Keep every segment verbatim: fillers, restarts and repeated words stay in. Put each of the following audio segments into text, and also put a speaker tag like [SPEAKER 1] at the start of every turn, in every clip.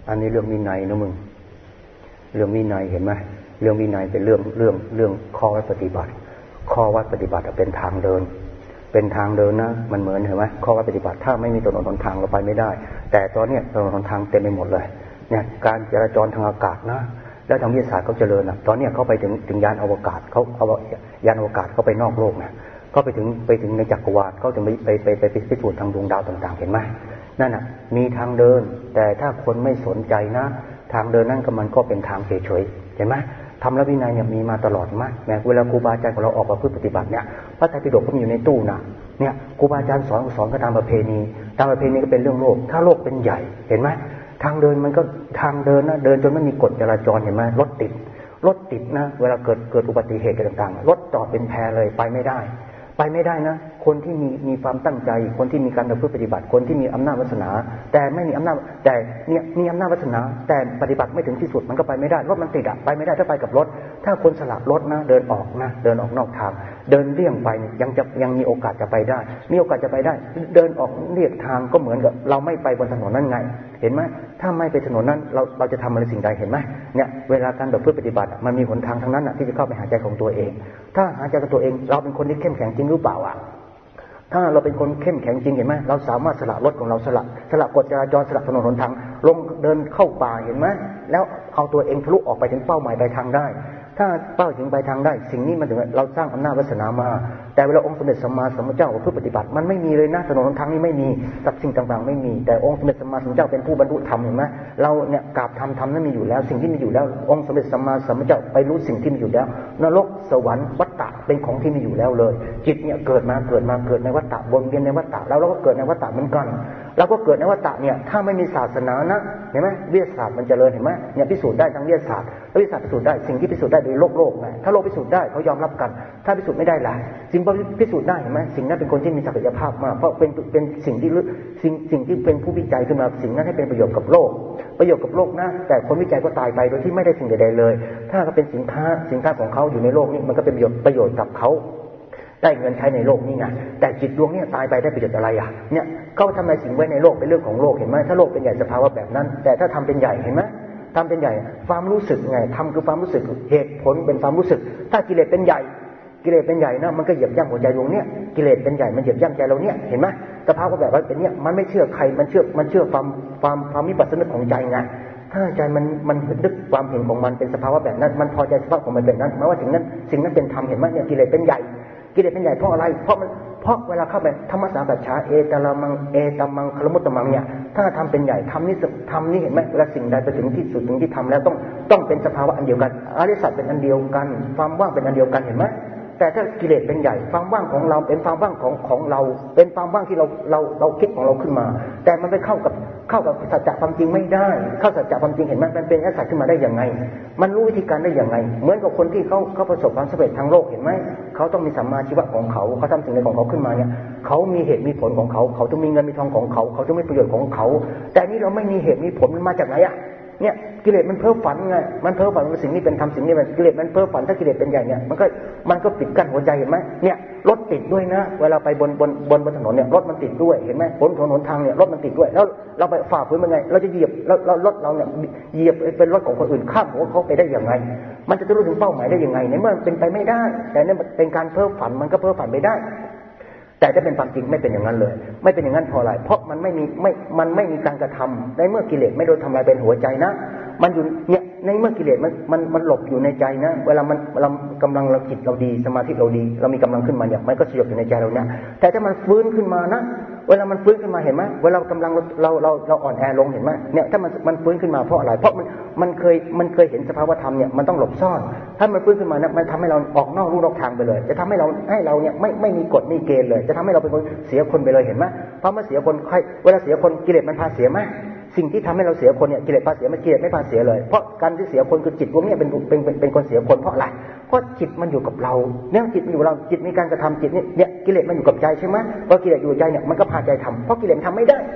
[SPEAKER 1] อันนี้เรื่องวินัยนะมึงเรื่องวินัยเห็นไหมเรื่องวินัยเป็นเรื่องเรื่องเรื่องข้อวัดปฏิบัติข้อวัดปฏิบัติเป็นทางเดินเป็นทางเดินนะมันเหมือนเห็นไหมข้อวัดปฏิบัติถ้าไม่มีถนนหนทางเราไปไม่ได้แต่ตอนนี้ถนนหนทางเต็มไปหมดเลยเนี่ยการจราจรทางอากาศนะแล้วทางวิทยาศาสตร์เขาเจริญนะตอนนี้เขาไปถึงถึงยานอวกาศเขาเอายานอวกาศเขาไปนอกโลกนะก็ไปถึงไปถึงในจักรวาลเขาถึงไปไปไปไปพิสูจน์ทางดวงดาวต่างๆเห็นไหมนั่นน่ะมีทางเดินแต่ถ้าคนไม่สนใจนะทางเดินนั่นก็มันก็เป็นทางเฉยๆเห็นไหมธรรมและวินัยเนี่ยมีมาตลอดมั้ยแม้เวลาครูบาอาจารย์ของเราออกมาพูดปฏิบัติเนี่ยพระไตรปิฎกก็มีอยู่ในตู้นะเนี่ยครูบาอาจารย์สอนสอนก็ตามประเพณีตามประเพณีก็เป็นเรื่องโลกถ้าโลกเป็นใหญ่เห็นไหมทางเดินมันก็ทางเดินนะเดินจนไม่มีกฎจราจรเห็นไหมรถติดรถติดนะเวลาเกิดเกิดอุบัติเหตุต่างๆรถจอดเป็นแพเลยไปไม่ได้ไปไม่ได้นะคนที่มีมีความตั้งใจคนที่มีการประพฤติปฏิบัติคนที่มีอำนาจวาสนาแต่ไม่มีอำนาจแต่เนี่ยมีอำนาจวาสนาแต่ปฏิบัติไม่ถึงที่สุดมันก็ไปไม่ได้รถมันติดอะไปไม่ได้ถ้าไปกับรถถ้าคนสละรถนะเดินออกนะเดินออกนอกทางเดินเลี่ยงไปยังจะยังมีโอกาสจะไปได้มีโอกาสจะไปได้เดินออกเลี่ยงทางก็เหมือนกับเราไม่ไปบนถนนนั่นไงเห็นไหมถ้าไม่ไปถนนนั้นเราเราจะทำอะไรสิ่งใดเห็นไหมเนี่ยเวลาการประพฤติปฏิบัติมันมีหนทางทั้งนั้นอะที่จะเข้าไปหาใจของตัวเองถ้าหาใจของตัวเองเราเป็นคนที่เข้มแข็งจริงหรือเปล่าอะถ้าเราเป็นคนเข้มแข็งจริงเห็นไหมเราสามารถสละรถของเราสละสละกฎจราจรสละถนนหนทางลงเดินเข้าป่าเห็นไหมแล้วเอาตัวเองทะลุออกไปถึงเป้าหมายปลายทางได้ถ้าเป้าถึงปลายทางได้สิ่งนี้มันถึงเราสร้างอำนาจวาสนามาแต่เวลาองค์สมเด็จสัมมาสัมพุทธเจ้าผู้ปฏิบัติมันไม่มีเลยนะถนนหนทางนี้ไม่มีกับสิ่งต่างๆไม่มีแต่องค์สมเด็จสัมมาสัมพุทธเจ้าเป็นผู้บรรลุธรรมเห็นไหมเราเนี่ยกราบธรรมธรรมนั้นมีอยู่แล้วสิ่งที่มีอยู่แล้วองค์สมเด็จสัมมาสัมพุทธเจ้าไปรู้สิ่งที่มีอยู่แล้วนรกสวรรค์วัฏฏะเป็นของที่มีอยู่แล้วเลยจิตเนี่ยเกิดมาเกิดมาเกิดในวัฏฏะวนเวียนในวัฏฏะแล้วเราก็เกิดในวัฏฏะเหมือนกันเราก็เกิดในวัฏฏะเนี่ยถ้าไม่มีศาสนานะเห็นไหมวิทยาศาสตร์มันเจริญเห็นไหมเนี่ยพิสูจน์ได้ทางวิทยาศาสตร์วิทยาศาสตร์พิสูจน์ได้สิ่งที่พิสูจน์ได้โดยโลกโลกไงถ้าโลกพิสูจน์ได้เขายอมรับกันถ้าพิสูจน์ไม่ได้ล่ะสิ่งพิสูจน์ได้เห็นไหมสิ่งนั้นเป็นคนที่มีศักยภาพมากเพราะเป็นเป็นสิ่งที่สิ่งสิ่งที่เป็นผู้วิจัยขึ้นมาสิ่งนั้นให้เป็นประโยชน์กับโลกประโยชน์กับโลกนะแต่คนวิจัยก็ตายไปโดยที่ไม่ได้สิ่งใดๆเลยถ้าก็เป็นสินค้าสินค้าของเขาอยู่ในโลกนี้มันก็เป็นประโยชน์ประโยชน์กับเขาได้เงินใช้ในโลกนี้ไงแต่จิตดวงนี้ตายไปได้ประโยชน์อะไรอ่ะเนี่ยเขาทำในสิ่งไว้ในโลกเป็นเรื่องของโลกเห็นไหมถ้าโลกเป็นใหญ่สภาวะแบบนั้นแต่ถ้าทำเป็นใหญ่เห็นไหมทำเป็นใหญ่ความรู้สึกไงทำคือความรู้สึกเหตุผลเป็นความรู้สึกถ้ากิเลสเป็นใหญ่กิเลสเป็นใหญ่นะมันก็เหยียบย่ำหัวใจดวงเนี้ยกิเลสเป็นใหญ่มันเหยียบย่ำใจเราเนี่ยเห็นไหมสภาวะแบบว่าเป็นเนี้ยมันไม่เชื่อใครมันเชื่อมันเชื่อความความความวิปัสสนาของใจไงถ้าใจมันมันนึกความเห็นของมันเป็นสภาวะแบบนั้นมันพอใจสภาพของมันแบบนั้นหมายว่าสิ่งนั้นสิ่งนั้นเป็นธรรมเห็นไหมเนี่ยกิเลสเป็นใหญ่กิเลสเป็นใหญ่เพราะอะไรเพราะมันเพราะเวลาเข้าไปธรรมสากัจฉาเอตละมังเอตมังคลมุตตมังเนี่ยถ้าทำเป็นใหญ่ทำนี่ทำนี่เห็นไหมเวลาสิ่งใดไปถึงที่สุดถึงที่ทำแล้วต้องต้องเป็นสภาวะอันเดียวกันอริยสัจเป็นอันเดียวกันความว่างเป็นอันเดียวกันเห็นไหมแต่ถ้ากิเลสเป็นใหญ่ความว่างของเราเป็นความว่างของของเราเป็นความว่างที่เราเราเราคิดของเราขึ้นมาแต่มันไปเข้ากับเข้ากับสัจจะความจริงไม่ได้เข้าสัจจะความจริงเห็นไหมมันเป็นอริยสัจขึ้นมาได้ยังไงมันรู้วิธีการได้ยังไงเหมือนกับคนที่เขาเขาประสบความสำเร็จทางโลกเห็นไหมเขาต้องมีสัมมาชีวะของเขาเขาทำสิ่งใดของเขาขึ้นมาเนี่ยเขามีเหตุมีผลของเขาเขาต้องมีเงินมีทองของเขาเขาต้องมีประโยชน์ของเขาแต่นี่เราไม่มีเหตุมีผลมันมาจากไหนอ่ะเนี่ยกิเลสมันเพ้อฝันไงมันเพ้อฝันว่าสิ่งนี้เป็นธรรมสิ่งนี้เป็นกิเลสมันเพ้อฝันถ้ากิเลสเป็นใหญ่เนี่ยมันก็มันก็ปิดกั้นหัวใจเห็นไหมเนี่ยรถติดด้วยนะเวลาไปบนบนบนบนถนนเนี่ยรถมันติดด้วยเห็นไหมบนถนนทางเนี่ยรถมันติดด้วยแล้วเราไปฝ่าฝืนมันไงเราจะเหยียบแล้วรถเราเนี่ยเหยียบเป็นรถของคนอื่นข้ามหัวเขาไปได้ยังไงมันจะรู้ถึงเป้าหมายได้ยังไงในเมื่อเป็นไปไม่ได้แต่เนี่ยเป็นการเพ้อฝันมันก็เพ้อฝันไม่ได้แต่ถ้าเป็นความจริงไม่เป็นอย่างนั้นเลยไม่เป็นอย่างนั้นเพราะอะไรเพราะมันไม่มีไม่มันไม่มีการกระทำในเมื่อกิเลสไม่โดนทำลายเป็นหัวใจนะมันอยู่เนี่ยในเมื่อกิเลสมันมันมันหลบอยู่ในใจนะเวลามันเรากำลังเราจิตเราดีสมาธิเราดีเรามีกำลังขึ้นมาเนี่ยมันก็สยบอยู่ในใจเราเนี่ยแต่ถ้ามันฟื้นขึ้นมานะเวลามันฟื้นขึ้นมาเห็นไหมเวลากำลังเราเราเราอ่อนแอลงเห็นไหมเนี่ยถ้ามันมันฟื้นขึ้นมาเพราะอะไรเพราะมันมันเคยมันเคยเห็นสภาวธรรมเนี่ยมันต้องหลบซ่อนถ้ามันฟื้นขึ้นมาเนี่ยมันทำให้เราออกนอกรูนอกทางไปเลยจะทำให้เราให้เราเนี่ยไม่ไม่มีกฎไม่เกณฑ์เลยจะทำให้เราเป็นคนเสียคนไปเลยเห็นไหมเพราะเมื่อเสียคนใครเวลาเสียคนกิเลสมันพาเสียไหมสิ่งที่ทำให้เราเสียคนเนี่ยกิเลสพาเสียมันกิเลสไม่พาเสียเลยเพราะการที่เสียคนคือจิตดวงนี้เป็นเป็นเป็นเป็นคนเสียคนเพราะอะไรเพราะจิตมันอยู่กับเราเนี่ยจิตมันอยู่กับเราจิตมีการกระทำจิตเนี่ยกิเลสมันอยู่กับใจใช่ไหมพอกิเลสอยู่ใจเนี่ยมันก็พาใจทำเพราะกิเลสทำไม่ได้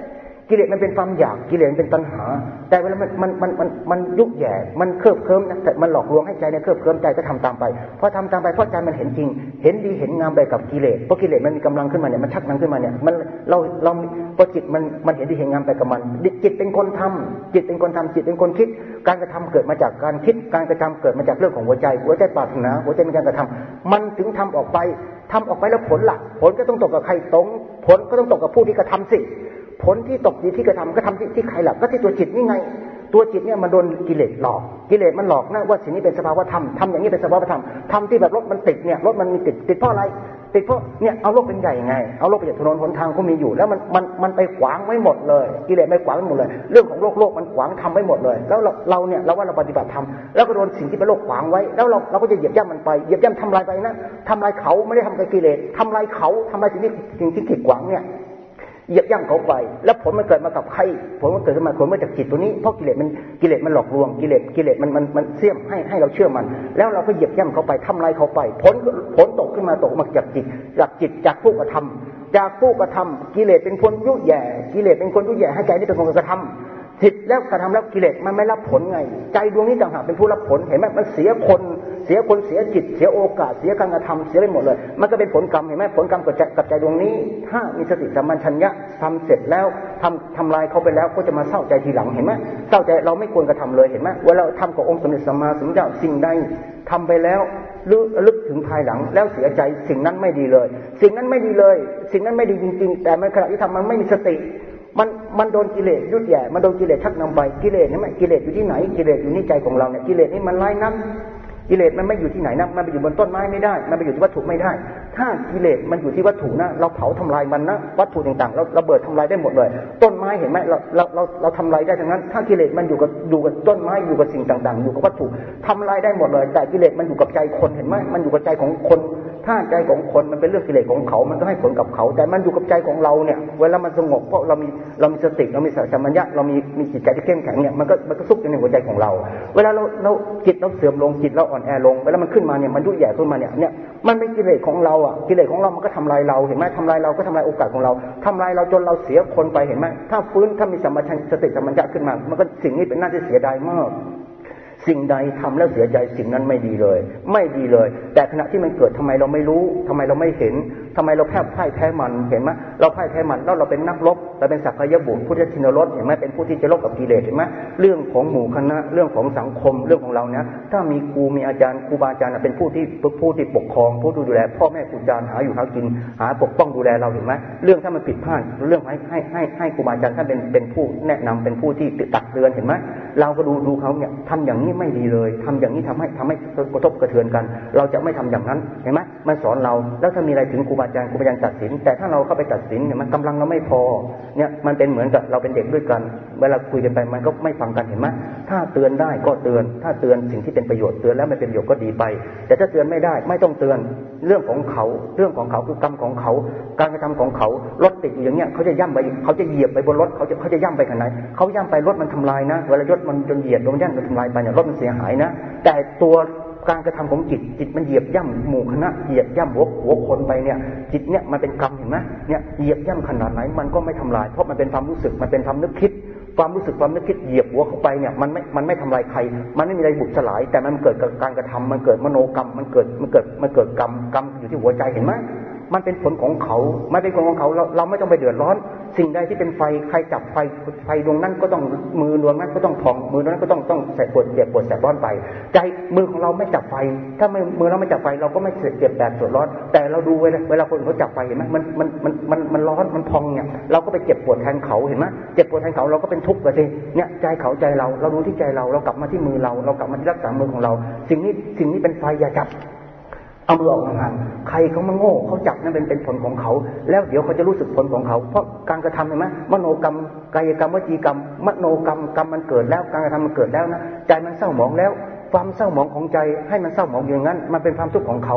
[SPEAKER 1] กิเลสมันเป็นความอยากกิเลสเป็นตัณหาแต่เวลามันมันมันมันมันยุแย่มันเคลิบเคลิ้มนะแต่มันหลอกลวงให้ใจเนี่ยเคลิบเคลิ้มใจก็ทำตามไปพอทำตามไปเพราะใจมันเห็นจริงเห็นดีเห็นงามไปกับกิเลสเพราะกิเลสมันมีกำลังขึ้นมาเนี่ยมันชักนำขึ้นมาเนี่ยมันเราเราพอจิตมันมันเห็นดีเห็นงามไปกับมันจิตเป็นคนทำจิตเป็นคนทำจิตเป็นคนคิดการกระทำเกิดมาจากการคิดการกระทำเกิดมาจากเรื่องของหัวใจหัวใจปรารถนาหัวใจมีการกระทำมันถึงทำออกไปทำออกไปแล้วผลล่ะผลก็ต้องตกกับใครตรงผลก็ต้องตกกับผู้ที่กระทำสิผลที่ตกอยู่ที่กระทำก็ทำที่ที่ใครหลักก็ที่ตัวจิตนี่ไงตัวจิตเนี่ยมันโดนกิเลสหลอกกิเลสมันหลอกนะว่าสิ่งนี้เป็นสภาวะธรรมทำอย่างนี้เป็นสภาวะธรรมทำที่แบบรถมันติดเนี่ยรถมันมีติดติดเพราะอะไรติดเพราะเนี่ยเอาโลกเป็นใหญ่ไงเอาโลกไปจากถนนหนทางก็มีอยู่แล้วมันมันมันไปขวางไว้หมดเลยกิเลสไปขวางไว้หมดเลยเรื่องของโลกโลกมันขวางทำไว้หมดเลยแล้วเราเราเนี่ยเราว่าเราปฏิบัติธรรมแล้วก็โดนสิ่งที่เป็นโลกขวางไว้แล้วเราเราก็จะเหยียบย่ำมันไปเหยียบย่ำทำลายไปนะทำลายเขาไม่ได้ทำลายกิเลสทำลายเขาทำลายสิ่งที่สิ่งที่ขีดขวางเนี่ยเหยียบย่ำเขาไปแล้วผลมันเกิดมากับใครผลมันเกิดขึ้นมาผลมาจากจิตตัวนี้เพราะกิเลสมันกิเลสมันหลอกลวงกิเลสกิเลสมันมันมันเสี่ยมให้ให้เราเชื่อมันแล้วเราก็เหยียบย่ำเขาไปทำลายเขาไปผลผลตกขึ้นมาตกมาจากจิตจากจิตจากผู้กระทำจากผู้กระทำกิเลสเป็นคนยุแย่กิเลสเป็นคนยุแย่ให้ใจนี่เป็นคนกระทำผิดแล้วกระทำแล้วกิเลสมันไม่รับผลไงใจดวงนี้ต่างหากเป็นผู้รับผลเห็นไหมมันเสียคนเสียคนเสียจิตเสียโอกาสเสียการกระทำเสียไปหมดเลยมันก็เป็นผลกรรมเห็นไหมผลกรรมกับใจกับใจดวงนี้ถ้ามีสติสัมปชัญญะทำเสร็จแล้วทำทำลายเขาไปแล้วก็จะมาเศร้าใจทีหลังเห็นไหมเศร้าใจเราไม่ควรกระทำเลยเห็นไหมเวลาเราทำกับองค์สมเด็จสัมมาสัมพุทธเจ้าสิ่งใดทำไปแล้วลึกถึงภายหลังแล้วเสียใจสิ่งนั้นไม่ดีเลยสิ่งนั้นไม่ดีเลยสิ่งนั้นไม่ดีจริงๆแต่ในขณะที่ทำมันไม่มีสติมันมันโดนกิเลสยุดแย่มันโดนกิเลสชักนำไปกิเลสนี่ไหมกิเลสอยู่ที่ไหนกิเลสอยู่ในใจของเราเนี่ยกิเลสนี่มันไล่น้ำกิเลสมันไม่อยู่ที่ไหนนะมันไปอยู่บนต้นไม้ไม่ได้มันไปอยู่ที่วัตถุไม่ได้ถ้ากิเลสมันอยู่ที่วัตถุนะเราเผาทำลายมันนะวัตถุต่างๆเราระเบิดทำลายได้หมดเลยต้นไม้เห็นไหมเราเราเราเราทำลายได้ทั้งนั้นถ้ากิเลสมันอยู่กับอยู่กับต้นไม้อยู่กับสิ่งต่างๆอยู่กับวัตถุทำลายได้หมดเลยแต่กิเลสมันอยู่กับใจคนเห็นไหมมันอยู่กับใจของคนถ้าใจของคนมันเป็นเรื่องกิเลสของเขามันก็ให้ผลกับเขาแต่มันอยู่กับใจของเราเนี่ยเวลามันสงบเพราะเรามีเรามีสติเรามีสัมมัญญะเรามีมีจิตใจที่เข้มแข็งเนี่ยมันก็มันก็ซุกอยู่ในหัวใจของเราเวลาเราเราจิตเราเสื่อมลงจิตเราอ่อนแอลงเวลามันขึ้นมาเนี่ยมันยุ่ยแย่ขึ้นมาเนี่ยเนี่ยมันเป็นกิเลสของเราอ่ะกิเลสของเรามันก็ทำลายเราเห็นไหมทำลายเราก็ทำลายโอกาสของเราทำลายเราจนเราเสียคนไปเห็นไหมถ้าฟื้นถ้ามีสัมมาสติสัมมัญญะขึ้นมามันก็สิ่งนี้เป็นน่าที่เสียดายมากสิ่งใดทำแล้วเสียใจสิ่งนั้นไม่ดีเลยไม่ดีเลยแต่ขณะที่มันเกิดทำไมเราไม่รู้ทำไมเราไม่เห็นทำไมเราแพ้พ่ายแพ้มันเห็นไหมเราพ่ายแพ้มันแล้วเราเป็นนักรบเราเป็นสักยบุตรพุทธชินรสเห็นไหมเป็นผู้ที่จะรบกับกิเลสเห็นไหมเรื่องของหมู่คณะเรื่องของสังคมเรื่องของเราเนี่ยถ้ามีครูมีอาจารย์ครูบาอาจารย์เป็นผู้ที่ผู้ที่ปกครองผู้ดูแลพ่อแม่ครูอาจารย์หาอยู่หากินหาปกป้องดูแลเราเห็นไหมเรื่องถ้ามันผิดพลาดเรื่องให้ให้ให้ให้ครูบาอาจารย์ท่านเป็นเป็นผู้แนะนำเป็นผู้ที่ตักเตือนเห็นไหมเราก็ดูดูเขาเนี่ยทำอย่างนี้ไม่ดีเลยทำอย่างนี้ทำให้ทำให้กระทบกระเทือนกันเราจะไม่ทำอย่างนั้นเห็นไหมมันสอนเราแล้วถ้ามีอะไรถึงครูบาอาจารย์ครูบาอาจารย์ตัดสินแต่ถ้าเราเข้าไปตัดสินเนี่ยมันกำลังเราไม่พอเนี่ยมันเป็นเหมือนกับเราเป็นเด็กด้วยกันเวลาคุยกันไปมันก็ไม่ฟังกันเห็นไหมถ้าเตือนได้ก็เตือนถ้าเตือนสิ่งที่เป็นประโยชน์เตือนแล้วไม่เป็นประโยชน์ก็ดีไปแต่ถ้าเตือนไม่ได้ไม่ต้องเตือนเรื่องของเขาเรื่องของเขาคือกรรมของเขาการกระทำของเขารถติดอย่างเงี้ยเขาจะย่ำไปเขาจะเหยียบไปบนรถเขาจะเขาจะย่ำไปขนาดไหนเขาย่ำไปรถมันทำลายนะเวลารถมันจนเหยียบโดนย่ำจนทำลายไปเนี่ยรถมันเสียหายนะแต่ตัวการกระทำของจิตจิตมันเหยียบย่ำหมู่คณะเหยียบย่ำหัวหัวคนไปเนี่ยจิตเนี่ยมันเป็นกรรมเห็นไหมเนี่ยเหยียบย่ำขนาดไหนมันก็ไม่ทำลายเพราะมันเป็นความรู้สึกมันเป็นความนึกคิดความรู้สึกความนึกคิดเหยียบหัวเข้าไปเนี่ยมันไม่มันไม่ทำลายใครมันไม่มีอะไรบุบสลายแต่มันเกิดกับการกระทำมันเกิดมโนกรรมมันเกิดมันเกิดมันเกิดกรรมกรรมอยู่ที่หัวใจเห็นไหมมันเป็นผลของเขาไม่เป็นผลของเขาเราเราไม่ต้องไปเดือดร้อนสิ่งใดที่เป็นไฟใครจับไฟไฟดวงนั้นก็ต้องมือดวงนั้นก็ต้องพองมือดวงนั้นก็ต้องต้องแสบปวดเจ็บปวดแสบร้อนไปใจมือของเราไม่จับไฟถ้าไม่มือเราไม่จับไฟเราก็ไม่เจ็บแบบปวดร้อนแต่เราดูเวลาเวลาคนเขาจับไฟเห็นไหมมันมันมันมันมันร้อนมันพองเนี่ยเราก็ไปเจ็บปวดแทนเขาเห็นไหมเจ็บปวดแทนเขาเราก็เป็นทุกข์เลยทีเนี่ยใจเขาใจเราเราดูที่ใจเราเรากลับมาที่มือเราเรากลับมาที่รักษามือของเราสิ่งนี้สิ่งนี้เป็นไฟอย่าจับเอามือออกห่างๆใครเขามาโง่เขาจับนั่นเป็นเป็นผลของเขาแล้วเดี๋ยวเขาจะรู้สึกผลของเขาเพราะการกระทำเห็นไหมมโนกรรมกายกรรมวจีกรรมมโนกรรมกรรมมันเกิดแล้วการกระทำมันเกิดแล้วนะใจมันเศร้าหมองแล้วความเศร้าหมองของใจให้มันเศร้าหมองอย่างนั้นมันเป็นความทุกข์ของเขา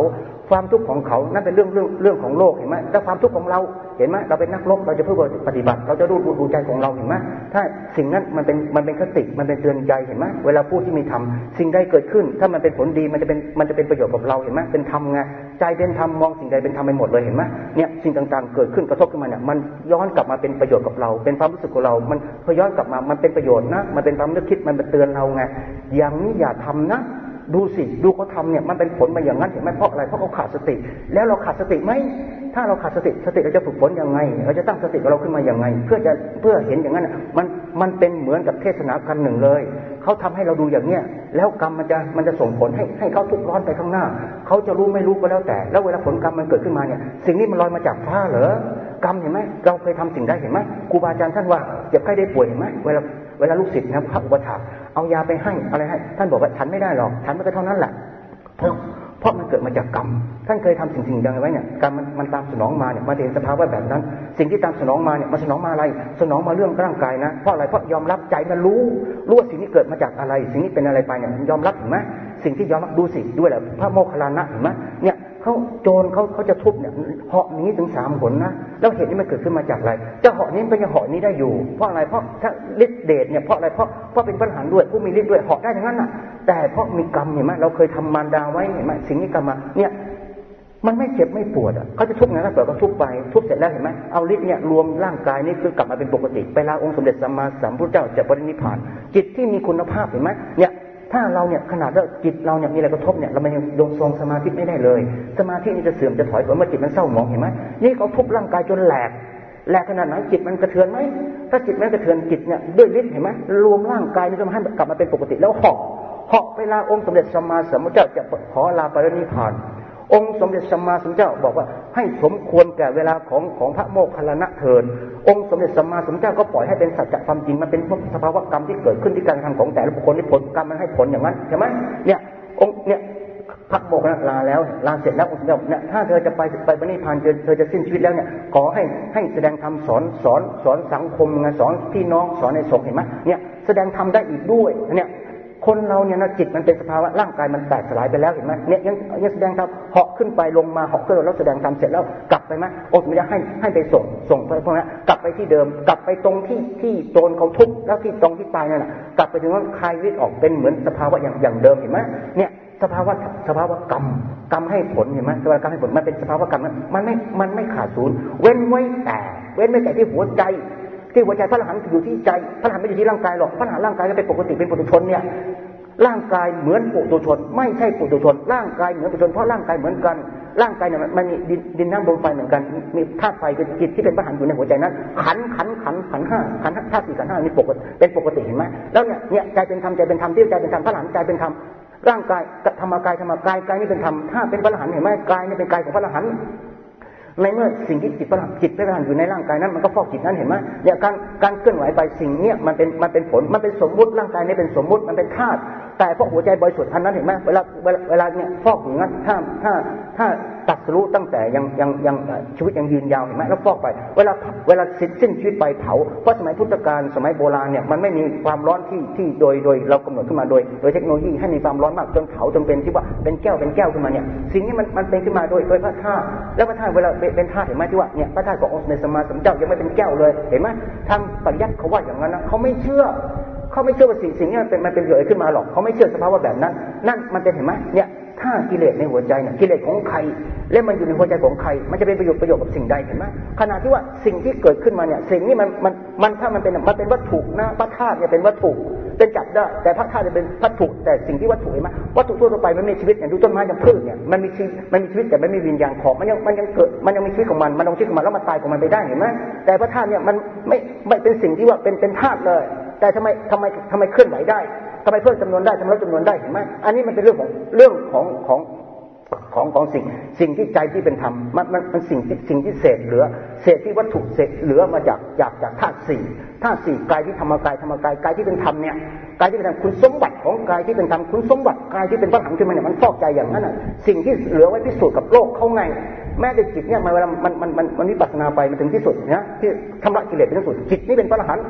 [SPEAKER 1] ความทุกข์ของเขานั่นเป็นเรื่องเรื่องเรื่องของโลกเห็นไหมแต่ความทุกข์ของเราเห็นไหมเราเป็นนักรบเราจะเพื่อปฏิบัติเราจะรู้ดูใจของเราเห็นไหมถ้าสิ่งนั้นมันเป็นมันเป็นคติมันเป็นเตือนใจเห็นไหมเวลาผู้ที่มีธรรมสิ่งใดเกิดขึ้นถ้ามันเป็นผลดีมันจะเป็นมันจะเป็นประโยชน์กับเราเห็นไหมเป็นธรรมไงใจเป็นธรรมมองสิ่งใดเป็นธรรมไปหมดเลยเห็นไหมเนี่ยสิ่งต่างๆเกิดขึ้นกระทบขึ้นมาเนี่ยมันย้อนกลับมาเป็นประโยชน์กับเราเป็นความรู้สึกของเรามันพอย้อนกลับมามันเป็นประโยชน์นะมันเป็นความนึกคิดมันเป็นเตือนเราไงอย่างนี้อย่าทำนะดูสิดูเขาทำเนี่ยมันเป็นผลมาอย่างนั้นเห็นไหมเพราะอะไรเพราะเขาขาดสติแล้วเราขาดสติไหมถ้าเราขาดสติสติเราจะฝึกฝนยังไงเราจะตั้งสติของเราขึ้นมาอย่างไงเพื่อจะเพื่อเห็นอย่างนั้นมันมันเป็นเหมือนกับเทศนากันหนึ่งเลยเขาทำให้เราดูอย่างเนี้ยแล้วกรรมมันจะมันจะส่งผลให้ให้เขาทุกข์ร้อนไปข้างหน้าเขาจะรู้ไม่รู้ก็แล้วแต่แล้วเวลาผลกรรมมันเกิดขึ้นมาเนี่ยสิ่งนี้มันลอยมาจากฟ้าเหรอกรรมเห็นไหมเราเคยทำสิ่งใดเห็นไหมครูบาอาจารย์ท่านว่าเจ็บไข้ได้ป่วยเห็นไหมเวลาเวลาลูกศิษย์นะพระอุปถากเอายาไปให้อะไรให้ท่านบอกว่าฉันไม่ได้หรอกฉันไม่ก็เท่านั้นแหละเพราะเพราะมันเกิดมาจากกรรมท่านเคยทำสิ่งสิ่งใดไว้เนี่ยกรรมมันมันตามสนองมาเนี่ยมาเห็นสภาวะแบบนั้นสิ่งที่ตามสนองมาเนี่ยมันสนองมาอะไรสนองมาเรื่องร่างกายนะเพราะอะไรเพราะยอมรับใจมันรู้รู้ว่าสิ่งนี้เกิดมาจากอะไรสิ่งนี้เป็นอะไรไปเนี่ยยอมรับเห็นไหมสิ่งที่ยอมรับดูสิด้วยแหละพระโมคคัลลานะเห็นไหมเนี่ยเขาโจรเขาเขาจะทุบเนี่ยเหาะนี้ถึงสามผลนะแล้วเหตุนี้มันเกิดขึ้นมาจากอะไรจะเหาะนี้ก็ยังเหาะนี้ได้อยู่เพราะอะไรเพราะถ้าฤทธิ์เดชเนี่ยเพราะอะไรเพราะเพราะเป็นพระอรหันต์ด้วยผู้มีฤทธิ์ด้วยเหาะได้ทั้งนั้นน่ะแต่เพราะมีกรรมเห็นไหมเราเคยทำมารดาไว้เห็นไหมสิ่งนี้กรรมมาเนี่ยมันไม่เจ็บไม่ปวดอ่ะเขาจะทุบไงถ้าเกิดเขาทุบไปทุบเสร็จแล้วเห็นไหมเอาฤทธิ์เนี่ยรวมร่างกายนี่คือกลับมาเป็นปกติไปลาองค์สมเด็จสัมมาสัมพุทธเจ้าจะปรินิพพานจิตที่มีคุณภาพเห็นไหมเนี่ยถ้าเราเนี่ยขนาดว่าจิตเราเนี่ยมีอะไรกระทบเนี่ยเราไม่ยังดงทรงสมาธิไม่ได้เลยสมาธินี่จะเสื่อมจะถอยเมื่อจิตมันเศร้าหมองเห็นไหมนี่เขาทุบร่างกายจนแหลกแหลกขนาดไหนจิตมันกระเทือนไหมถ้าจิตมันกระเทือนจิตเนี่ยด้วยฤทธิ์เห็นไหมรวมร่างกายนี่จะมาให้กลับมาเป็นปกติแล้วเหาะเหาะเวลาองค์สมเด็จสัมมาสัมพุทธเจ้าจะขอลาปรินิพพานองค์สมเด็จสัมมาสัมพุทธเจ้าบอกว่าให้สมควรแก่เวลาของของพระโมคคัลลานะเถิดองค์สมเด็จสัมมาสัมพุทธเจ้าก็ปล่อยให้เป็นสัจจะความจริงมันเป็นสภาวะกรรมที่เกิดขึ้นที่การทำของแต่ละบุคคลที่ผลกรรมมันให้ผลอย่างนั้นใช่ไหมเนี่ยองค์เนี่ยพระโมคคัลลานะลาแล้วลาเสร็จแล้วองค์สมเด็จเนี่ยถ้าเธอจะไปไปปรินิพพานเธอจะสิ้นชีวิตแล้วเนี่ยขอให้ให้แสดงธรรมสอนสอนสอนสังคมไงสอนพี่น้องสอนในสงฆ์เห็นไหมเนี่ยแสดงธรรมได้อีกด้วยเนี่ยคนเราเนี่ยนะจิตมันเป็นสภาวะร่างกายมันแตกสลายไปแล้วเห็นไหมเนี่ยยังยังแสดงธรรมเหาะขึ้นไปลงมาเหาะขึ้นแล้วแสดงธรรมเสร็จแล้วกลับไปไหมโอ้ไม่ได้ให้ให้ไปส่งส่งไปพวกนั้นกลับไปที่เดิมกลับไปตรงที่ที่โจรเขาทุบแล้วที่ตรงที่ตายนั่นแหละกลับไปถึงว่าคลายฤทธิ์ออกเป็นเหมือนสภาวะอย่างอย่างเดิมเห็นไหมเนี่ยสภาวะสภาวะกรรมกรรมให้ผลเห็นไหมสภาวะกรรมให้ผลมันเป็นสภาวะกรรมมันไม่มันไม่ขาดศูนย์เว้นไว้แต่เว้นไว้แต่ที่หัวใจที่หัวใจพระอรหันต์อยู่ที่ใจพระอรหันต์ไม่อยู่ที่ร่างกายหรอกพระอรหันต์ร่างกายก็เป็นปกติเป็นปุถุชนเนี่ยร่างกายเหมือนปุถุชนไม่ใช่ปุถุชนร่างกายเหมือนปุถุชนเพราะร่างกายเหมือนกันร่างกายเนี่ยมันมีดินดินน้ำลมไฟเหมือนกันมีธาตุไฟคือจิตที่เป็นพระอรหันต์อยู่ในหัวใจนั้นขันขันขันขันห้าขันธาตุสี่ขันห้านี่ปกติเป็นปกติเห็นไหมแล้วเนี่ยเนี่ยใจเป็นธรรมใจเป็นธรรมที่ใจเป็นธรรมพระอรหันต์ใจเป็นธรรมร่างกายธรรมกายธรรมกายกายนี่เป็นธรรมถ้าเป็นพระอรหันต์เห็นไหมกายนี่เป็นกายของพระอรหันต์ในเมื่อสิ่งที่จิตพระจิตพระอรหันต์อยู่ในร่างกายนั้นมันก็ฟอกจิตนั้นเห็นไหมเนี่ยการการเคลื่อนไหวไปสิ่งเนี้ยมันเป็นมันเป็นผลมันเป็นสมมุติร่างกายนี้เป็นสมมุติมันเป็นธาตุแต่เพราะหัวใจบริสุทธิ์อันนั้นเห็นไหมเวลาเวลาเวลาเนี่ยฟอกอย่างนั้นถ้าถ้าถ้าตัดสู้ตั้งแต่ยังยังยังชีวิตยังยืนยาวเห็นไหมแล้วฟอกไปเวลาเวลาสิ้นสิ้นชีวิตไปเผาเพราะสมัยพุทธกาลสมัยโบราณเนี่ยมันไม่มีความร้อนที่ที่โดยโดยเรากำหนดขึ้นมาโดยโดยเทคโนโลยีให้มีความร้อนมากจนเผาจนเป็นที่ว่าเป็นแก้วเป็นแก้วขึ้นมาเนี่ยสิ่งนี้มันมันเป็นขึ้นมาโดยโดยพระธาตุแล้วพระธาตุเวลาเป็นธาตุเห็นไหมที่ว่าเนี่ยพระธาตุขององค์ในสมมาสัมพุทธเจ้ายังไม่เป็นแก้วเลยเห็นไหมทางปริยัติเขาว่าอย่างนั้นนะเขาไม่เชื่อเขาไม่เชื่อว่าสิ่งสิ่งนี้มันเป็นมันเป็นประโยชน์ขึ้นมาหรอกเขาไม่เชื่อสภาวะแบบนั้นนั่นมันเป็นเห็นไหมเนี่ยถ้ากิเลสในหัวใจเนี่ยกิเลสของใครและมันอยู่ในหัวใจของใครมันจะเป็นประโยชน์ประโยชน์กับสิ่งใดเห็นไหมขณะที่ว่าสิ่งที่เกิดขึ้นมาเนี่ยสิ่งนี้มันมันมันถ้ามันเป็นมันเป็นวัตถุนะพระธาตุเนี่ยเป็นวัตถุเป็นจับได้แต่พระธาตุเนี่ยเป็นวัตถุแต่สิ่งที่วัตถุเห็นไหมวัตถุทั่วไปมันมีชีวิตอย่างดูต้นไม้อย่างพืชเนี่ยมันมีชีวิตมันมีชีวิตแต่ไม่มีวิญญาณของมันยังมันยังเกิดมันยังมีชีวิตของมันมันต้องชีวิตของมันแล้วมันตายของมันไปได้เห็นไหมแต่พระธาตุเนี่ยมันไม่ไม่เป็นสิ่งที่ว่าเป็นเป็นธาตุเลยแต่ทำไมทำไมทำไมเคลื่อนไหวได้ทำไมเพิ่มจำนวนได้ทำไมลดจำนวนได้เห็นไหมอันนี้มันเป็นเรื่องของเรื่องของของของของสิ่งสิ่งที่ใจที่เป็นธรรมมันมันมันสิ่งที่สิ่งที่เศษเหลือเศษที่วัตถุเศษเหลือมาจากจากจากธาตุสี่ธาตุสี่กายที่ธรรมกายธรรมกายกายที่เป็นธรรมเนี่ยกายที่เป็นธรรมคุณสมบัติของกายที่เป็นธรรมคุณสมบัติกายที่เป็นพระอรหันต์ขึ้นมาเนี่ยมันฟอกใจอย่างนั้นน่ะสิ่งที่เหลือไว้พิสูจน์กับโลกเขาไงแม้แต่จิตเนี่ยเวลามันมันมันมันวิปัสสนาไปมันถึงที่สุดนะที่ชำระกิเลสเป็นที่สุดจิตนี่เป็นพระอรหันต์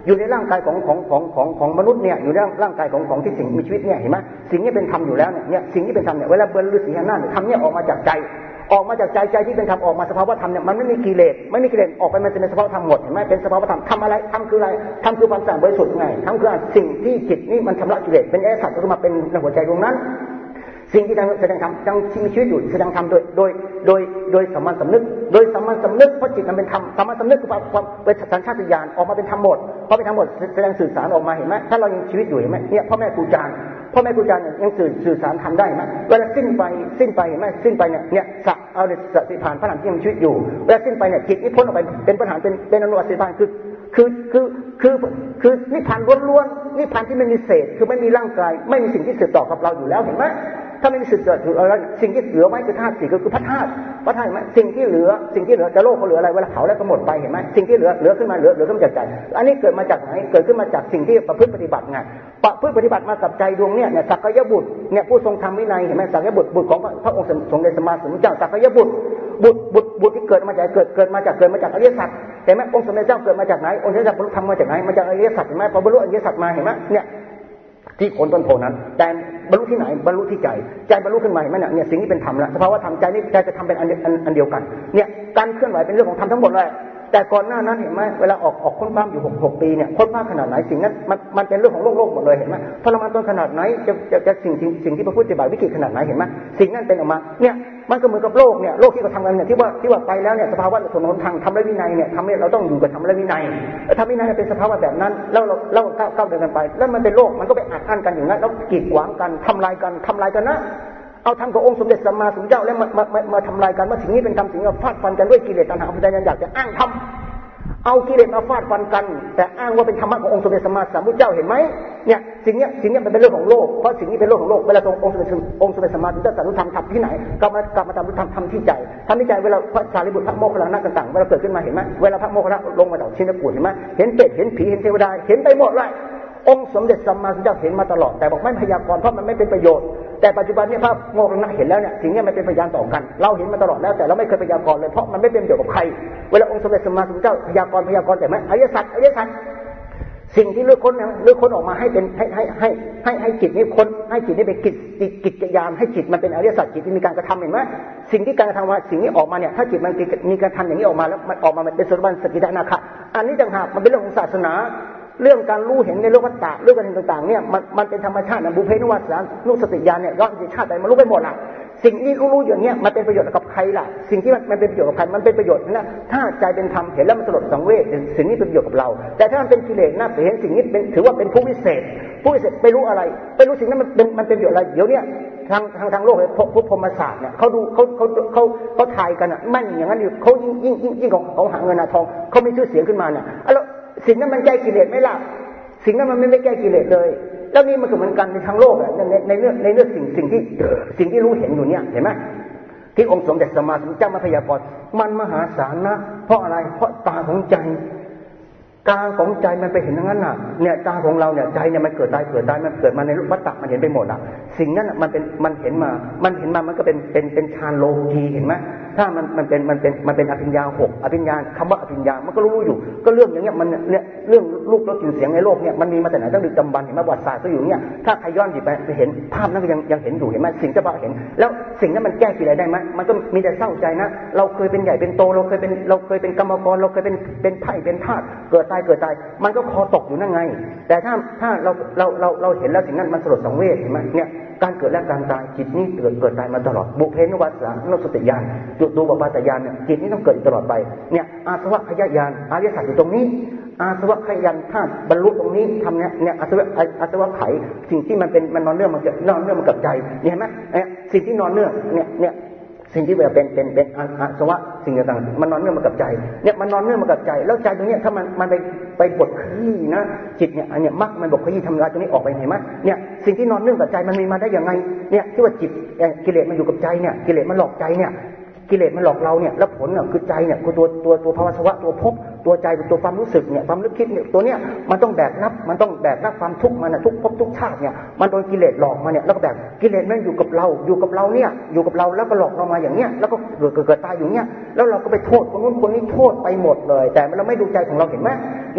[SPEAKER 1] อยู่ในร่างกายของของของของของมนุษย์เนี่ยอยู่ในร่างกายของของที่สิ่งมีชีวิตเนี่ยเห็นไหมสิ่งนี้เป็นธรรมอยู่แล้วเนี่ยเนี่ยสิ่งที่เป็นธรรมเนี่ยเวลาเบลฤาษีหน้าเนี่ยธรรมเนี่ยออกมาจากใจออกมาจากใจใจที่เป็นธรรมออกมาสภาวะธรรมเนี่ยมันไม่มีกิเลสไม่มีกิเลสออกไปมันจะเป็นสภาวะธรรมหมดเห็นไหมเป็นสภาวะธรรมทำอะไรทำคืออะไรทำคือความสะอาดบริสุทธิ์ไงทำคือสิ่งที่จิตนี่มันชำระกิเลสเป็นอริยสัจก็คือมาเป็นในหัวใจดวงนั้นสิ่งที่แสดงธรรมยังมีชีวิตอยู่แสดงธรรมโดยโดยโดยโดยสัมมาสำนึกโดยสัมมาสำนึกเพราะจิตมันเป็นธรรมสัมมาสำนึกคือความเป็นสัญชาตญาณออกมาเป็นธรรมหมดพอเป็นธรรมหมดแสดงสื่อสารออกมาเห็นไหมถ้าเรายังชีวิตอยู่เห็นไหมเนี่ยพ่อแม่ครูอาจารย์พ่อแม่ครูอาจารย์ยังสื่อสื่อสารทำได้ไหมเวลาสิ้นไปสิ้นไปเห็นไหมสิ้นไปเนี่ยเนี่ยสักเอาเนี่ยสติปัฏฐานพระธรรมที่ยังชีวิตอยู่เวลาสิ้นไปเนี่ยจิตนี้พ้นออกไปเป็นปัญหาเป็นเป็นอนุปัสสิปัฏฐานคือคือคือคือคือนิพพานล้วนๆนิพพานที่ไม่มีเศษคือไม่มีร่างกายไม่มีสิ่งที่สืบต่อกับเราอยู่แล้วเห็นไหมถ้าไม่มีสิ่งเกิดอยู่อะไรสิ่งที่เหลือไว้คือธาตุสี่ก็คือพระธาตุพระธาตุเห็นไหมสิ่งที่เหลือสิ่งที่เหลือจะโลกเขาเหลืออะไรเวลาเผาแล้วก็หมดไปเห็นไหมสิ่งที่เหลือเหลือขึ้นมาเหลือเหลือขึ้นมาจากใจอันนี้เกิดมาจากไหนเกิดขึ้นมาจากสิ่งที่ประพฤติปฏิบัติไงประพฤติปฏิบัติมากับใจดวงเนี่ยเนี่ยสักยบุตรเนี่ยผู้ทรงธรรมวินัยเห็นไหมสักยบุตรบุตรของพระองค์สมเด็จสัมมาสัมพุทธเจ้าสักยบุตรบุตรบุตรบุตรที่เกิดมาจากเกิดเกิดมาจากเกิดมาจากอริยสัจเห็นไหมองค์สมเด็จเจ้าเกิดมาจากไหนองค์สมเด็จเจ้าบรรลุธรรมมาจากไหนมาจากอริยสัจเห็นไหมพอบรรลุอริยสัจมาเห็นไหมเนี่ยที่โคนต้นโพนั้นแต่บรรลุที่ไหนบรรลุที่ใจใจบรรลุขึ้นมาเห็นไหมเนี่ยสิ่งนี้เป็นธรรมแล้วสภาวะธรรมใจนี่ใจจะทำเป็นอันอันเดียวกันเนี่ยการเคลื่อนไหวเป็นเรื่องของธรรมทั้งหมดเลยแต่ก่อนหน้านั้นเห็นไหมเวลาออกออกค้นคว้าอยู่หกหกปีเนี่ยค้นคว้าขนาดไหนสิ่งนั้นมันมันเป็นเรื่องของโลกโลกหมดเลยเห็นไหมทรมานตนขนาดไหนจะจะจะสิ่งสิ่งสิ่งที่พระพุทธเจ้าวิกฤตขนาดไหนเห็นไหมสิ่งนั้นเป็นออกมาเนี่ยมันก็เหมือนกับโลกเนี่ยโลกที่เราทำกันเนี่ยที่ว่าที่ว่าไปแล้วเนี่ยสภาวะถนนทางทำและวินัยเนี่ยทำให้เราต้องอยู่กับทำและวินัยทำวินัยเป็นสภาวะแบบนั้นแล้วเราเราก้าวก้าวเดินกันไปแล้วมันเป็นโลกมันก็ไปอัดอั้นกันอย่างนั้นแล้วกีดขวางกันทำลายกันทำลายกันนะเอาธรรมขององค์สมเด็จสัมมาสัมพุทธเจ้าแล้วมามามาทำลายกันว่าสิ่งนี้เป็นธรรมสิ่งนี้ฟาดฟันกันด้วยกิเลสตัณหาอุปาทานอยากจะอ้างธรรมเอากิเลสมาฟาดฟันกันแต่อ้างว่าเป็นธรรมะขององค์สมเด็จสัมมาสัมพุทธเจ้าเห็นไหมเนี่ยสิ่งนี้สิ่งนี้มันเป็นเรื่องของโลกเพราะสิ่งนี้เป็นโลกของโลกเวลาตรงองค์สมเด็จองค์สมเด็จสัมมาสัมพุทธเจ้าตรัสรู้ธรรมทำที่ไหนกลับมากลับมาทำรู้ธรรมทำที่ใจทำที่ใจเวลาพระสารีบุตรพระโมคคัลลานะต่างๆเวลาเกิดขึ้นมาเห็นไหมเวลาพระโมคคัลลานะลงมาจากชินกูฏเห็นไหมเห็นเป็ดเห็นผีเห็นเทวดาเห็นไปหมดเลยองค์สมเด็จสัมมาสัมพุทธเจ้าเห็นมาตลอดแต่บอกไม่พยากรณ์เพราะมันไม่เป็นประโยชน์แต่ปัจจุบันนี้พระโมคคัลลานะเห็นแล้วเนี่ยสิ่งนี้มันเป็นพยานต่อกันเราเห็นมาตลอดแล้วแต่เราไม่เคยพยากรณ์เลยเพราะมันไม่เป็นประโยชน์กับใครเวลาองค์สมเด็จสัมมาสัมพุทธเจ้าพยากรณ์พยากรณ์แต่ไหมอริยสัจอริยสัจสิ่งที่เลือกค้นเลือกค้นออกมาให้เป็นให้ให้ให้ให้ให้จิตนี้ค้นให้จิตนี้เป็นกิจกิจญาณให้จิตมันเป็นอริยสัจจิตที่มีการกระทำเห็นไหมสิ่งที่การกระทำว่าสิ่งนี้ออกมาเนี่ยถ้าจิตมันมีการทำอย่างนี้ออกมาแล้วมันออกมาเป็นโสดาบันสกิทานาคะอันนี้ต่างหากมันเป็นเรื่องของศาสนาเรื่องการรู้เห็นในโลกวัฏฏะเรื่องการต่างๆเนี่ยมันมันเป็นธรรมชาตินะบุเพนิวาสานุสติญาณเนี่ยย้อนชาติใดมันรู้ไปหมดอ่ะสิ่งนี้รู้ๆอย่างเนี้ยมันเป็นประโยชน์กับใครล่ะสิ่งที่มันเป็นประโยชน์กับใครมันเป็นประโยชน์นะถ้าใจเป็นธรรมเห็นแล้วมันสลดสังเวชสิ่งนี้เป็นประโยชน์กับเราแต่ถ้ามันเป็นกิเลสนะเห็นสิ่งนี้เป็นถือว่าเป็นผู้วิเศษผู้วิเศษไปรู้อะไรไปรู้สิ่งนั้นมันเป็นมันเป็นประโยชน์อะไรเดี๋ยวเนี้ยทางทางทางโลกเลยพวกพรหมศาสตร์เนี่ยเขาดูเขาเขาเขาเขาทายกันอ่ะแม่นอย่างนั้นอยู่เขายิ่งยิ่งยิ่งยิ่งของเขาหาเงินหาทองเขามีชื่อเสียงขึ้นมาเนี่ยแล้วสิ่งนั้นมันแก้กิเลสไหมล่ะสิ่งนั้นมันไม่ได้แก้กิเลสเลยแล้วนี่มันก็เหมือนกันในทางโลกอ่ะในในเรื่องในเรื่องสิ่งสิ่งที่สิ่งที่รู้เห็นอยู่เนี่ยเห็นไหมที่องค์สมเด็จสัมมาสัมพุทธเจ้ามาพยากรณ์มันมหาศาลนะเพราะอะไรเพราะตาของใจตาของใจมันไปเห็นอย่างนั้นน่ะเนี่ยตาของเราเนี่ยใจเนี่ยมันเกิดตายเกิดตายมันเกิดมาในรูปวัฏฏะมันเห็นไปหมดอ่ะสิ่งนั้นมันเป็นมันเห็นมามันเห็นมามันก็เป็นเป็นเป็นฌานโลกีเห็นไหมถ้ามันมันเป็นมันเป็นมันเป็นอภิญญาหกอภิญญาคำว่าอภิญญามันก็รู้อยู่ก็เรื่องอย่างเงี้ยมันเนี่ยเรื่องรูปรสกลิ่นเสียงในโลกเนี่ยมันมีมาแต่ไหนตั้งแต่ดึกดำบรรพ์เห็นไหมประวัติศาสตร์ก็อยู่เนี่ยถ้าใครย้อนหยิบไปเห็นภาพนั้นก็ยังยังเห็นอยู่เห็นไหมสิ่งที่เราเห็นแล้วสิ่งนั้นมันแก้กิเลสได้ไหมมันก็มีแต่เศร้าใจนะเราเคยเป็นใหญ่เป็นโตเราเคยเป็นเราเคยเป็นกรรมกรเราเคยเป็นเป็นไผ่เป็นทาสเกิดตายเกิดตายมันก็คอตกอยู่นั่นไงแต่ถ้าถ้าเราเราเราเราเห็นแล้วสิ่งนั้นมันสลดสังเวชเห็นไหมเนี่ยการเกิดและการตายจิตนี้เกิดเกิดตายมาตลอดบุเพนิวาสานุสติญาณจุตูปปาตญาณเนี่ยจิตนี้ต้องเกิดตลอดไปเนี่ยอาสวะขยญาณอริยสัจอยู่ตรงนี้อาสวะขยญาณถ้าบรรลุตรงนี้ทำเนี่ยเนี่ยอาสวะอาสวะไขสิ่งที่มันเป็นมันนอนเนื่องมันเกิดนอนเนื่องมันกับใจเห็นไหมเนี่ยสิ่งที่นอนเนื่องเนี่ยเนี่ยสิ่งที่เป็นเป็นเป็นอาสวะสิ่งต่างๆมันนอนเนื่องมากับใจเนี่ยมันนอนเนื่องมากับใจแล้วใจตรงนี้ถ้ามันมันไปไปบดขยี้นะจิตเนี่ยอันเนี้ยมักมันบดขยี้ทำลายตรงนี้ออกไปเห็นไหมเนี่ยสิ่งที่นอนเนื่องกับใจมันมีมาได้ยังไงเนี่ยที่ว่าจิตกิเลสมันอยู่กับใจเนี่ยกิเลสมันหลอกใจเนี่ยกิเลสมันหลอกเราเนี่ยแล้วผลเนี่ยคือใจเนี่ยคือตัวตัวตัวภาวะสวะตัวภพตัวใจเป็นตัวความรู้สึกเนี่ยความนึกคิดเนี่ยตัวเนี้ยมันต้องแบกรับมันต้องแบกรับความทุกข์มันนะทุกภพทุกชาติเนี่ยมันโดนกิเลสหลอกมาเนี่ยแล้วก็แบกกิเลสมันอยู่กับเราอยู่กับเราเนี่ยอยู่กับเราแล้วก็หลอกเรามาอย่างเนี้ยแล้วก็เกิดเกิดตายอยู่เนี้ยแล้วเราก็ไปโทษคนนู้นคนนี้โทษไปหมดเลยแต่เราไม่ดูใจของเราเห็นไหมเนี่ย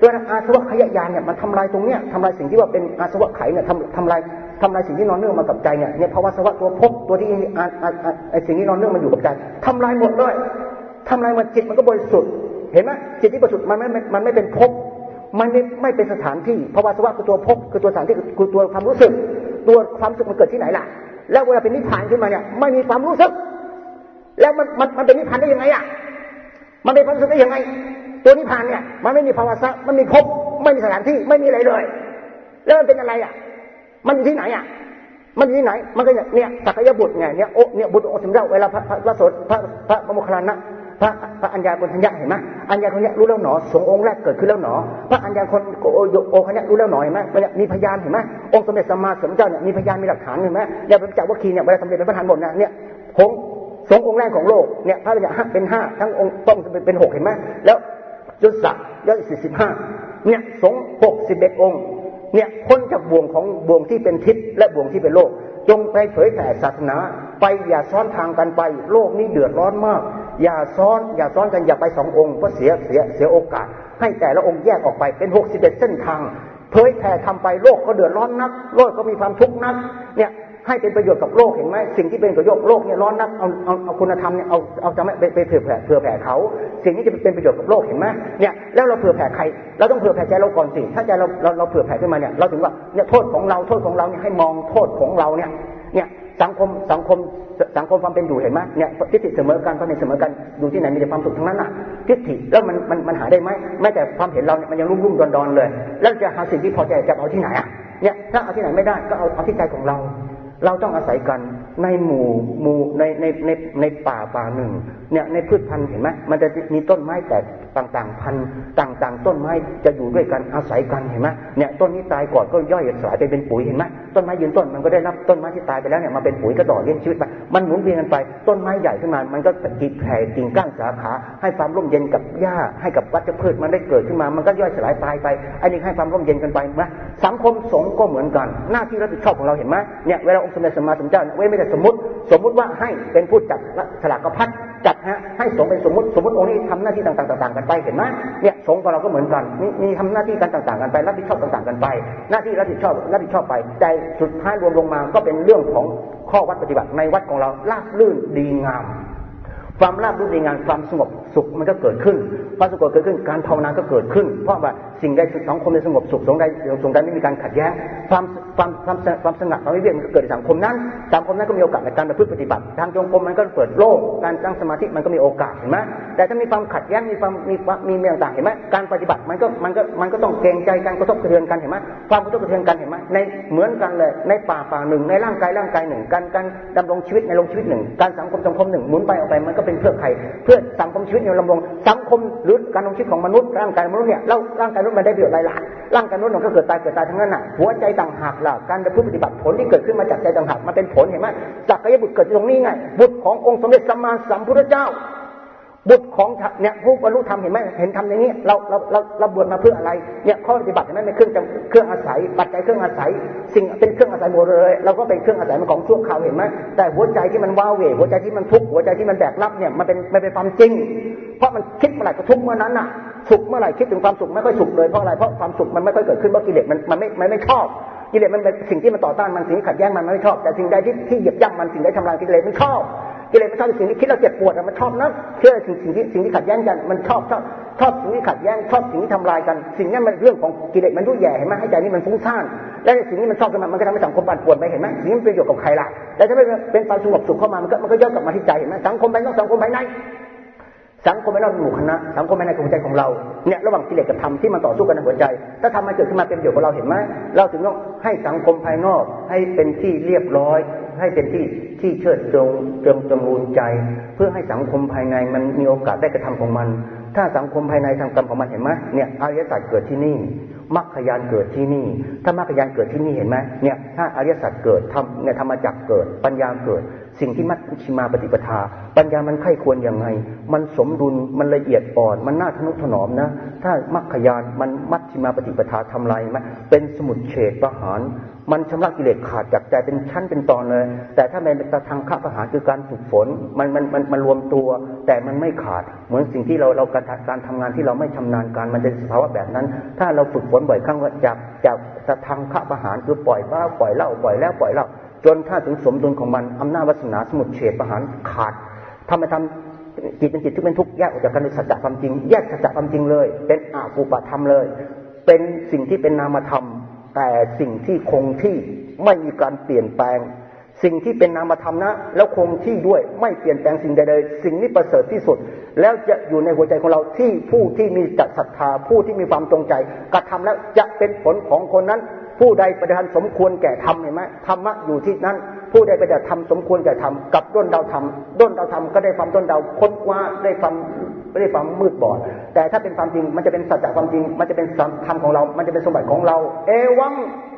[SPEAKER 1] ตัวอาสวะขยะยานเนี่ยมันทำลายตรงเนี้ยทำลายสิ่งที่ว่าเป็นอาสวะไขเนี่ยทำทำลายทำลายสิ่งที่นอนเนื่องมากับใจเนี่ยเนี่ยภาวะสวะตัวภพตัวที่อาไอสิ่งที่นอนเนื่องมันอยู่กับใจทำลายหมดเลยทำลายมันจิตมันก็บริสุทธิ์เห็นไหมจิตที่บริสุทธิ์มันไม่มันไม่เป็นภพมันไม่ไม่เป็นสถานที่ภาวะสวะคือตัวภพคือตัวสถานที่คือตัวความรู้สึกตัวความสุขมันเกิดที่ไหนล่ะแล้วเวลาเป็นนิพพานขึ้นมาเนี่ยไม่มีความรู้สึกแล้วมันมันมันเป็นนิพพานได้ยังไงอ่ะมันเป็นความรู้สึกได้ยังไงตัวนิพพานเนี่ยมันไม่มีภาวะสะมันมีภพไม่มีสถานที่ไม่มีอะไรเลยแล้วมันเป็นอะไรอ่ะมันอยู่ที่ไหนอ่ะมันอยู่ที่ไหนมันก็เนี่ยสักยบุตรไงเนี่ยโอเนี่ยบุตรโอสมเด็จเวลาพระพระโสดพระพระโมคคัลลานะพระพระอัญญาโกณทัญญะเห็นไหมอัญญาโกณทัญญะรู้แล้วหนอสงองค์แรกเกิดขึ้นแล้วหนอพระอัญญาโกณโอคัญญะรู้แล้วหนอเห็นไหมมันมีพยานเห็นไหมองค์สมเด็จสัมมาสัมพุทธเจ้าเนี่ยมีพยานมีหลักฐานเห็นไหมเนี่ยพระเจ้าวัคคีย์เนี่ยเวลาสำเร็จเป็นพระอรหันต์หมดนะเนี่ยผงสงองค์แรกของโลกเนี่ยพระเนี่ยเป็นห้าทั้งองค์ต้องเป็นหกเห็นไหมแล้วจุสะยอดสี่สิบห้าเนี่ยสงหกสิบเอ็ดองค์เนี่ยพ้นจากบ่วงของบ่วงที่เป็นทิพย์และบ่วงที่เป็นโลกจงไปเผยแผ่ศาสนาไปอย่าซ้อนทางกันไปโลกนี้เดือดร้อนมากอย่าซ้อนอย่าซ้อนกันอย่าไปสององค์เพราะเสียเสียเสียโอกาสให้แต่ละองค์แยกออกไปเป็นหกสิบเอ็ดเส้นทางเผยแผ่ทำไปโลกก็เดือดร้อนนักโลกก็มีความทุกข์นักเนี่ยให้เป็นประโยชน์กับโลกเห็นไหมสิ่งที่เป็นประโยชน์โลกเนี่ยร้อนนักเอาเอาเอาคุณธรรมเนี่ยเอาเอาจะไม่ไปไปเผื่อแผ่เผื่อแผ่เขาสิ่งนี้จะเป็นประโยชน์กับโลกเห็นไหมเนี่ยแล้วเราเผื่อแผ่ใครเราต้องเผื่อแผ่ใจเราก่อนสิถ้าใจเราเราเราเผื่อแผ่ขึ้นมาเนี่ยเราถึงว่าเนี่ยโทษของเราโทษของเราเนี่ยให้มองโทษของเราเนี่ยเนี่ยสังคมสังคมสังคมความเป็นอยู่เห็นไหมเนี่ยทิฏฐิเสมอกันความเห็นเสมอกันอยู่ที่ไหนมีแต่ความสุขทั้งนั้นน่ะทิฏฐิแล้วมันมันมันหาได้ไหมแม้แต่ความเห็นเราเนี่ยมันยังรุ่มรุ่มดอนดอนเลยแล้วจะหาสิ่งที่พอใจจะเอาที่ไหนอ่ะเนี่ยถ้าเอาที่ไหนไม่ได้ก็เอาเอาที่ใจของเราเราต้องอาศัยกันในหมู่หมู่ในในในในป่าป่าหนึ่งเนี่ยในพืชพันธุ์เห็นไหมมันจะมีต้นไม้แต่ต่างๆพันธุ์ต่างๆต้นไม้จะอยู่ด้วยกันอาศัยกันเห็นไหมเนี่ยต้นนี้ตายก่อนก็ย่อยสลายไปเป็นปุ๋ยเห็นไหมต้นไม้ยืนต้นมันก็ได้รับต้นไม้ที่ตายไปแล้วเนี่ยมาเป็นปุ๋ยก็ต่อเลี้ยงชีวิตไปมันหมุนเวียนกันไปต้นไม้ใหญ่ขึ้นมามันก็กิ่งแผ่กิ่งก้านสาขาให้ความร่มเย็นกับหญ้าให้กับวัชพืชมันได้เกิดขึ้นมามันก็ย่อยสลายตายไปไอ้นี่ให้ความร่มเย็นกันไปนะสังคมสงฆ์ก็เหมือนกันหน้าที่รับผิดชอบของเราเห็นไหมเนี่ยเวลาองค์สมเด็จสัมมาสัมพุทธเจ้าเว้ยไม่ได้สมมติสมมติว่าให้เป็นผู้จัดฉลากพัดจัดฮะให้สงฆ์เป็นสมมติสมมติองค์นี้ทำหน้าที่ต่างๆต่างๆกันไปเห็นไหมเนี่ยสงฆ์ของเราก็เหมือนกันมีมีทำหน้าที่กันต่างๆกันไปรับผิดชอบต่างๆกันไปหน้าที่รับผิดชอบรับผิดชอบไปใจสุดท้ายรวมลงมาก็เป็นเรื่องของข้อวัดปฏิบัติในวัดของเราราบรื่นดีงามความราบรื่นดีงามความสงบสุขมันก็เกิดขึ้นความสงบเกิดขึ้นการภาวนาก็เกิดขึ้นเพราะว่าสิ่งใดสังคมในสงบสุขสงใดสงใดไม่มีการขัดแย้งความความความความสงัดความวิเวกมันก็เกิดในสังคมนั้นสังคมนั้นก็มีโอกาสในการประพฤติปฏิบัติทางจงกรมมันก็เปิดโล่งการตั้งสมาธิมันก็มีโอกาสเห็นไหมแต่ถ้ามีความขัดแย้งมีความมีมีมีต่างๆเห็นไหมการปฏิบัติมันก็มันก็มันก็ต้องเกรงใจการกระทบกระเทือนกันเห็นไหมความกระทบกระเทือนกันเห็นไหมในเหมือนกันเลยในป่าป่าหนึ่งในร่างกายร่างกายหนึ่งการการดำรงชีวิตในลงชีวิตหนึ่งการสังคมสังคมหนึ่งหมุนไปออกไปมันก็เป็นเพื่อใครเพื่อสังคมชีวิตในดำรงสังคมหรือการดำรงชีวิตของมนุษย์ร่างกายมนุษย์เนี่ยแล้วร่างกายมนุษย์มันได้ประโยชน์อะไรล่ะร่างกายมนุษย์มันก็เกิดตายเกิดตายทั้งนั้นน่ะหัวใจต่างหากล่ะการปฏิบัติผลที่เกิดขึ้นมาจากใจต่างหากมันเป็นผลเห็นไหมสักยบุตรเกิดตรงนี้ไงบุตรขององค์สมเด็จสัมมาสัมพุทธเจ้าบุตรของเนี่ยผู้บรรลุธรรมเห็นไหมเห็นธรรมอย่างนี้เราเราเราเราบวชมาเพื่ออะไรเนี่ยข้อปฏิบัติเห็นไหมเป็นเครื่องเครื่องอาศัยปัจจัยเครื่องอาศัยสิ่งเป็นเครื่องอาศัยหมดเลยเราก็เป็นเครื่องอาศัยมันของชั่วคราวเห็นไหมแต่หัวใจที่มันว้าเหวหัวใจที่มันทุกข์หัวใจที่มันแบกรับเนี่ยมันเป็นไม่เป็นความจริงเพราะมันคิดเมื่อไหร่ก็ทุกข์เมื่อนั้นน่ะสุขเมื่อไหร่คิดถึงความสุขไม่ค่อยสุขเลยเพราะอะไรเพราะความสุขมันไม่ค่อยเกิดขึ้นเพราะกิเลสมันมันไม่มันไม่ชอบกิเลสมันเป็นสิ่งที่มันต่อต้านมันสิ่งที่ขัดแย้งมันไม่ชอบแต่สิ่งใดที่ที่เหยียบย่ำมันสิ่งใดทำลายกิเลสมันชอบกิเลสมันชอบสิ่งที่คิดเราเจ็บปวดมันชอบนะเชื่อสิ่งสิ่งที่สิ่งที่ขัดแย้งกันมันชอบชอบชอบสิ่งที่ขัดแย้งชอบสิ่งที่ทำลายกันสิ่งนี้มันเรื่องของกิเลสมันยุ่ยแย่เห็นไหมให้ใจนี้มันฟุ้งซ่านและสิ่งนี้มันชอบกันมันก็ทำให้สังคมปั่นป่วนไปเห็นไหมสิ่งนี้มันประโยชน์กับใครล่ะแต่ถ้าไม่เป็นความสงบสุขเข้ามามันก็มันก็ย้อนกลับมาที่ใจเห็นไหมสังคมภายนอกสังคมภายในสังคมภายนอกหมู่คณะสังคมภายในหัวใจของเราเนี่ยระหว่างกิเลสกับธรรมที่มันต่อสู้กันในหัวใจถ้าธรรมมันเกิดขึ้นมาเป็นประโยชน์กับเราเห็นไหมเราถึงต้องให้สังคมภายนอกให้เป็นที่เรียบร้อยให้เป็นที่ที่เชิดตรงเติมจมูลใจเพื่อให้สังคมภายในมันมีโอกาสได้กระทำของมันถ้าสังคมภายในทำกรรมของมันเห็นไหมเนี่ยอริยสัจเกิดที่นี่มรรคญาณเกิดที่นี่ถ้ามรรคญาณเกิดที่นี่เห็นไหมเนี่ยถ้าอริยสัจเกิดธรรมเนี่ยธรรมจักรเกิดปัญญาเกิดสิ่งที่มัชฌิมาปฏิปทาปัญญามันไข้ควรยังไงมันสมดุลมันละเอียดอ่อนมันน่าทนุถนอมนะถ้ามรรคญาณมันมัชฌิมาปฏิปทาทำลายไหมเป็นสมุจเฉทประหารมันชำระกิเลสขาดจากใจเป็นชั้นเป็นตอนเลยแต่ถ้าเป็นตะทังคะประหารคือการฝึกฝนมันมันมันมันรวมตัวแต่มันไม่ขาดเหมือนสิ่งที่เราเราการการทำงานที่เราไม่ชำนาญการมันจะสภาวะแบบนั้นถ้าเราฝึกฝนบ่อยครั้งว่าจากจากตะทังคะประหารคือปล่อยบ้าปล่อยเล่าปล่อยแล้วปล่อยเล่าจนถ้าถึงสมดุลของมันอำนาจวาสนาสมุจเฉทประหารขาดทำไมทำจิตเป็นจิตที่เป็นทุกข์แยกออกจากกันในสัจจะความจริงแยกสัจจะความจริงเลยเป็นอาภูปธรรมเลยเป็นสิ่งที่เป็นนามธรรมแต่สิ่งที่คงที่ไม่มีการเปลี่ยนแปลงสิ่งที่เป็นนามธรรมนะแล้วคงที่ด้วยไม่เปลี่ยนแปลงสิ่งใดเลยสิ่งนี้ประเสริฐที่สุดแล้วจะอยู่ในหัวใจของเราที่ผู้ที่มีจัตศรัทธาผู้ที่มีความจงใจกระทำแล้วจะเป็นผลของคนนั้นผู้ใดปฏิบัติสมควรแก่ธรรมเห็นไหมธรรมะอยู่ที่นั้นผู้ใดปฏิบัติธรรมสมควรแก่ธรรมกับด้นดาวธรรมด้นดาวธรรมก็ได้ความด้นดาวค้นคว้าได้ความไม่ได้ความมืดบอดแต่ถ้าเป็นความจริงมันจะเป็นสัจจะความจริงมันจะเป็นธรรมของเรามันจะเป็นสมบัติของเราเอวัง